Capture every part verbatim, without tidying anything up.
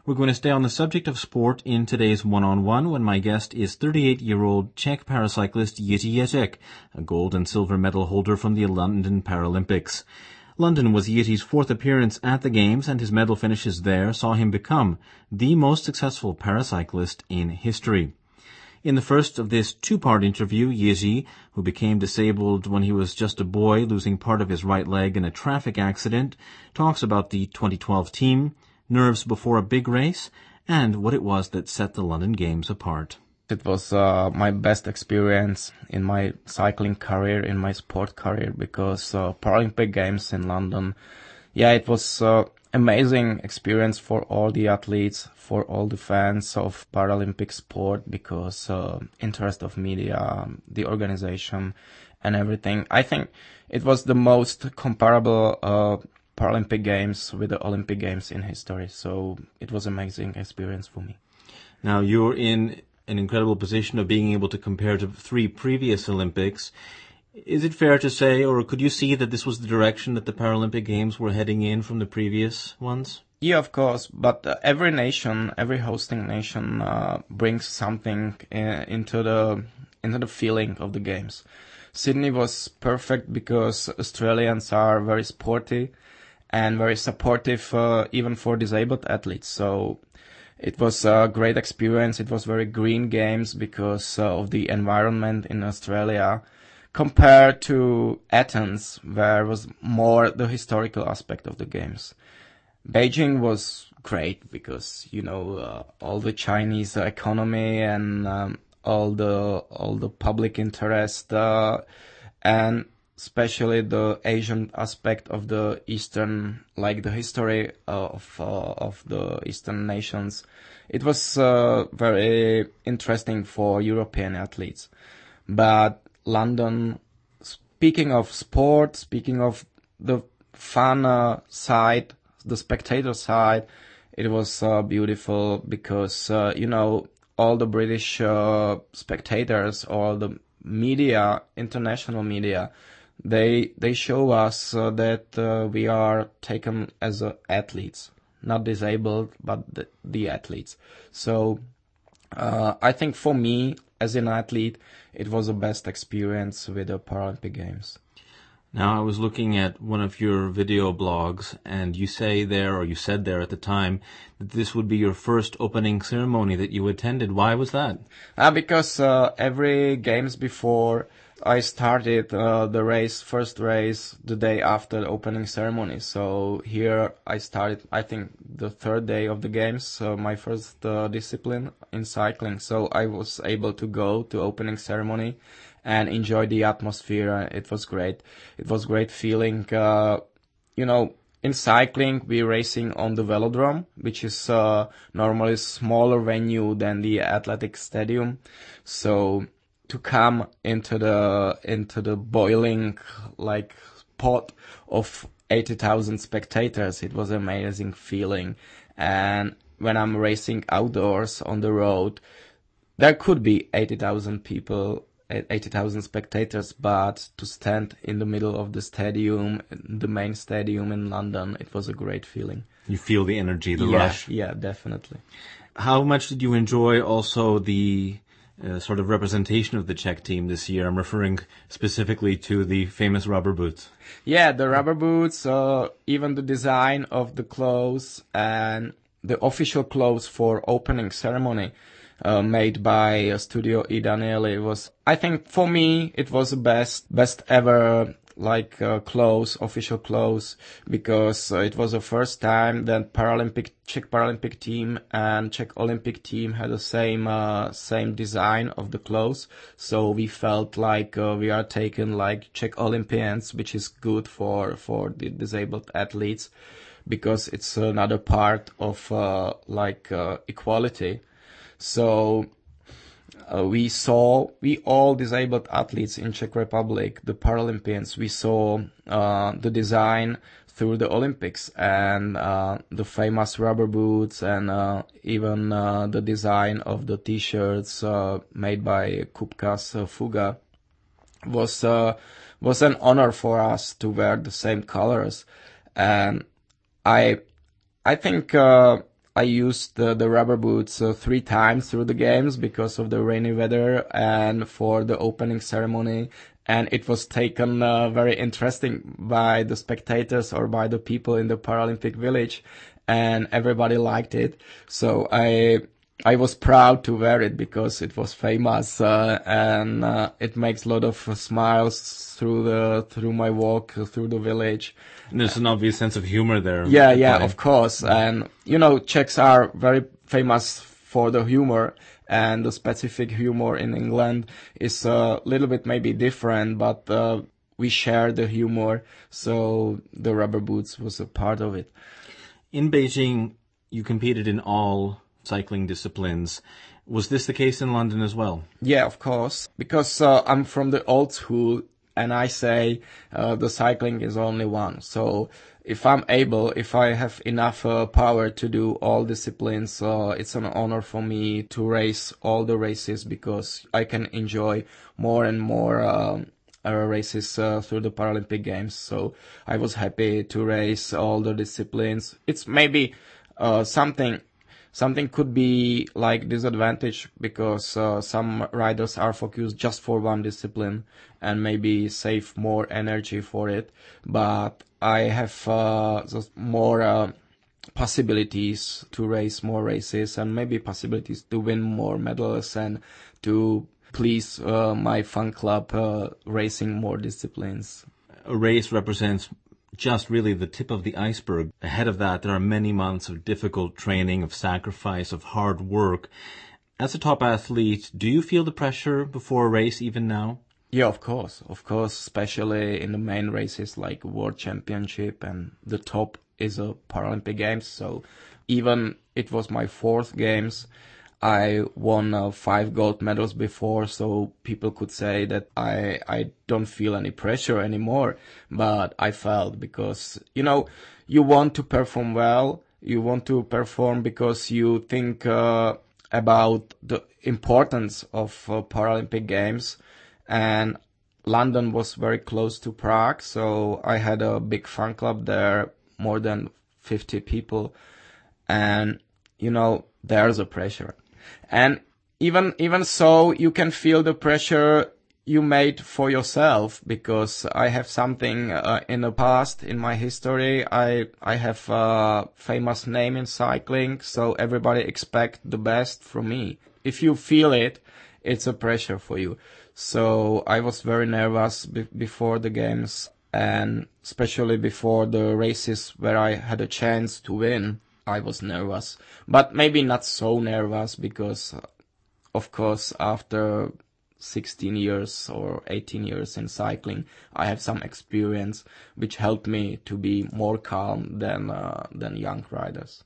We're going to stay on the subject of sport in today's one-on-one when my guest is thirty-eight-year-old Czech paracyclist Jiří Ježek, a gold and silver medal holder from the London Paralympics. London was Jiří's fourth appearance at the Games, and his medal finishes there saw him become the most successful paracyclist in history. In the first of this two-part interview, Jiří, who became disabled when he was just a boy, losing part of his right leg in a traffic accident, talks about the twenty twelve team, nerves before a big race, and what it was that set the London Games apart. It was uh, my best experience in my cycling career, in my sport career, because uh, Paralympic Games in London, yeah, it was uh, amazing experience for all the athletes, for all the fans of Paralympic sport, because uh, interest of media, the organization, and everything. I think it was the most comparable uh, Paralympic Games with the Olympic Games in history. So it was an amazing experience for me. Now, you're in an incredible position of being able to compare to three previous Olympics. Is it fair to say, or could you see that this was the direction that the Paralympic Games were heading in from the previous ones? Yeah, of course. But uh, every nation, every hosting nation uh, brings something uh, into the into the feeling of the Games. Sydney was perfect because Australians are very sporty and very supportive, uh, even for disabled athletes. So it was a great experience. It was very green Games because uh, of the environment in Australia, compared to Athens, where was more the historical aspect of the Games. Beijing was great because, you know, uh, all the Chinese economy and um, all the all the public interest uh, and especially the Asian aspect of the Eastern, like the history of uh, of the Eastern nations. It was uh, very interesting for European athletes. But London, speaking of sport, speaking of the fun uh, side, the spectator side, it was uh, beautiful because, uh, you know, all the British uh, spectators, all the media, international media, They they show us uh, that uh, we are taken as uh, athletes, not disabled, but the, the athletes. So uh, I think for me, as an athlete, it was the best experience with the Paralympic Games. Now, I was looking at one of your video blogs, and you say there, or you said there at the time, that this would be your first opening ceremony that you attended. Why was that? Uh, because uh, every Games before, I started uh, the race, first race, the day after the opening ceremony. So here I started, I think, the third day of the Games, uh, my first uh, discipline in cycling. So I was able to go to opening ceremony and enjoy the atmosphere. It was great. It was great feeling. Uh, you know, in cycling, we're racing on the velodrome, which is uh, normally a smaller venue than the athletic stadium. So to come into the into the boiling like pot of eighty thousand spectators, it was an amazing feeling. And when I'm racing outdoors on the road, there could be eighty thousand people, eighty thousand spectators, but to stand in the middle of the stadium, the main stadium in London, it was a great feeling. You feel the energy, the yeah, rush. Yeah, definitely. How much did you enjoy also the Uh, sort of representation of the Czech team this year? I'm referring specifically to the famous rubber boots. Yeah, the rubber boots, uh, even the design of the clothes and the official clothes for opening ceremony uh, made by uh, Studio E. Danieli was, I think for me, it was the best, best ever like uh, clothes, official clothes, because uh, it was the first time that Paralympic, Czech Paralympic team and Czech Olympic team had the same, uh, same design of the clothes. So we felt like uh, we are taken like Czech Olympians, which is good for, for the disabled athletes, because it's another part of uh, like uh, equality. So Uh, we saw, we all disabled athletes in Czech Republic, the Paralympians, we saw uh, the design through the Olympics and uh, the famous rubber boots and uh, even uh, the design of the T-shirts uh, made by Kupkas uh, Fuga was uh, was an honor for us to wear the same colors. And I I think uh, I used the, the rubber boots uh, three times through the games because of the rainy weather and for the opening ceremony. And it was taken uh, very interesting by the spectators or by the people in the Paralympic village, and everybody liked it. So I I was proud to wear it because it was famous, uh, and uh, it makes a lot of smiles through the through my walk through the village. And there's an obvious sense of humor there. Yeah, yeah, of course. And you know, Czechs are very famous for the humor. And the specific humor in England is a little bit maybe different, but uh, we share the humor, so the rubber boots was a part of it. In Beijing, you competed in all cycling disciplines. Was this the case in London as well? Yeah, of course, because uh, I'm from the old school, and I say uh, the cycling is only one. So if I'm able, if I have enough uh, power to do all disciplines, uh, it's an honor for me to race all the races because I can enjoy more and more um, uh, races uh, through the Paralympic Games. So I was happy to race all the disciplines. It's maybe uh, something Something could be like disadvantage because uh, some riders are focused just for one discipline and maybe save more energy for it. But I have uh, just more uh, possibilities to race more races and maybe possibilities to win more medals and to please uh, my fan club uh, racing more disciplines. A race represents just really the tip of the iceberg. Ahead of that, there are many months of difficult training, of sacrifice, of hard work. As a top athlete, do you feel the pressure before a race even now? Yeah, of course. Of course, especially in the main races like World Championship, and the top is a Paralympic Games. So even it was my fourth games, I won uh, five gold medals before, so people could say that I I don't feel any pressure anymore, but I felt because, you know, you want to perform well, you want to perform because you think uh, about the importance of uh, Paralympic Games, and London was very close to Prague, so I had a big fan club there, more than fifty people, and, you know, there's a pressure. And even even so, you can feel the pressure you made for yourself, because I have something uh, in the past, in my history. I I have a famous name in cycling, so everybody expect the best from me. If you feel it, it's a pressure for you. So I was very nervous be- before the games, and especially before the races where I had a chance to win. I was nervous, but maybe not so nervous because, of course, after sixteen years or eighteen years in cycling, I have some experience which helped me to be more calm than uh, than young riders.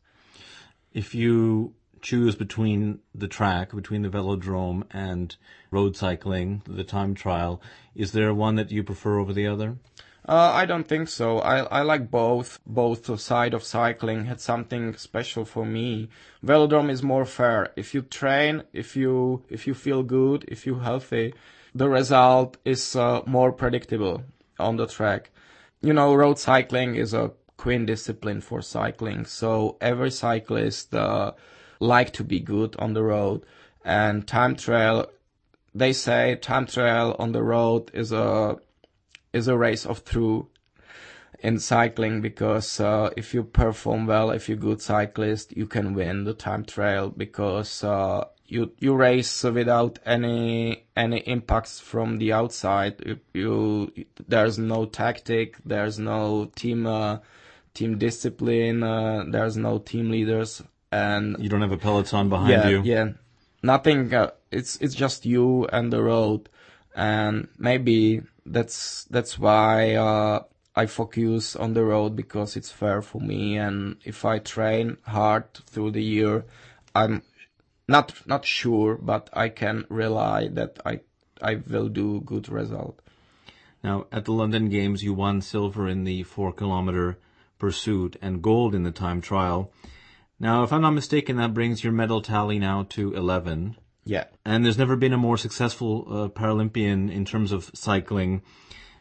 If you choose between the track, between the velodrome and road cycling, the time trial, is there one that you prefer over the other? Uh, I don't think so. I I like both. Both side of cycling had something special for me. Velodrome is more fair. If you train, if you if you feel good, if you're healthy, the result is uh, more predictable on the track. You know, road cycling is a queen discipline for cycling, so every cyclist uh, like to be good on the road. And time trial, they say time trial on the road is a is a race of through in cycling, because uh, if you perform well, if you're a good cyclist, you can win the time trial, because uh, you you race without any any impacts from the outside. You, you there's no tactic, there's no team uh, team discipline, uh, there's no team leaders, and you don't have a peloton behind yeah, you. Yeah, nothing. Uh, it's it's just you and the road, and maybe that's that's why uh, I focus on the road, because it's fair for me. And if I train hard through the year, I'm not not sure, but I can rely that I I will do good result. Now, at the London Games, you won silver in the four-kilometer pursuit and gold in the time trial. Now, if I'm not mistaken, that brings your medal tally now to eleven. Yeah. And there's never been a more successful uh, Paralympian in terms of cycling.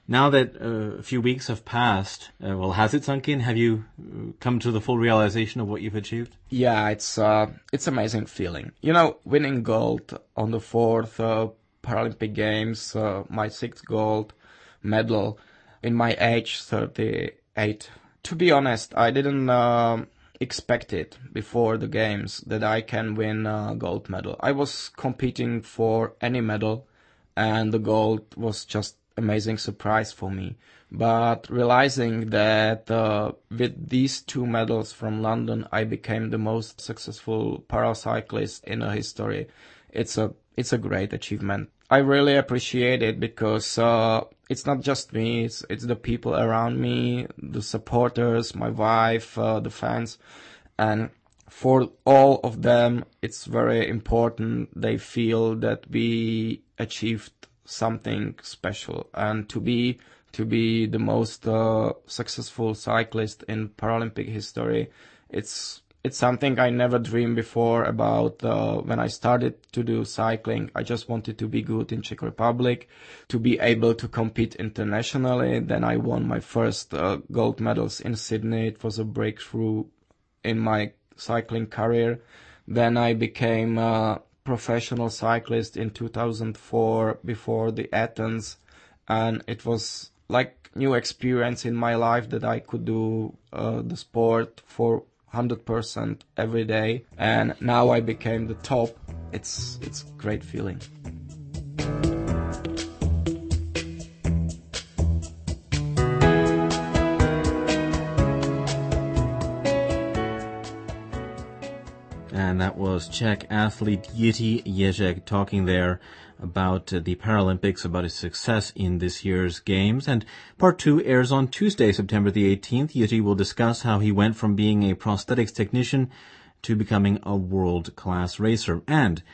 Now that uh, a few weeks have passed, uh, well, has it sunk in? Have you come to the full realization of what you've achieved? Yeah, it's uh, it's amazing feeling. You know, winning gold on the fourth uh, Paralympic Games, uh, my sixth gold medal in my age, thirty-eight. To be honest, I didn't uh, expect it before the games that I can win a gold medal. I was competing for any medal, and the gold was just amazing surprise for me. But realizing that uh, with these two medals from London, I became the most successful paracyclist in a history. It's a it's a great achievement. I really appreciate it because uh, it's not just me; it's it's the people around me, the supporters, my wife, uh, the fans, and for all of them, it's very important. They feel that we achieved something special, and to be to be the most uh, successful cyclist in Paralympic history, it's it's something I never dreamed before about. Uh, when I started to do cycling, I just wanted to be good in Czech Republic, to be able to compete internationally. Then I won my first uh, gold medals in Sydney. It was a breakthrough in my cycling career. Then I became a professional cyclist in two thousand four before the Athens, and it was like new experience in my life that I could do uh, the sport for one hundred percent every day, and now I became the top. It's it's a great feeling. And that was Czech athlete Jiří Ježek talking there about uh, the Paralympics, about his success in this year's games. And part two airs on Tuesday, September the eighteenth. Jiří will discuss how he went from being a prosthetics technician to becoming a world-class racer. And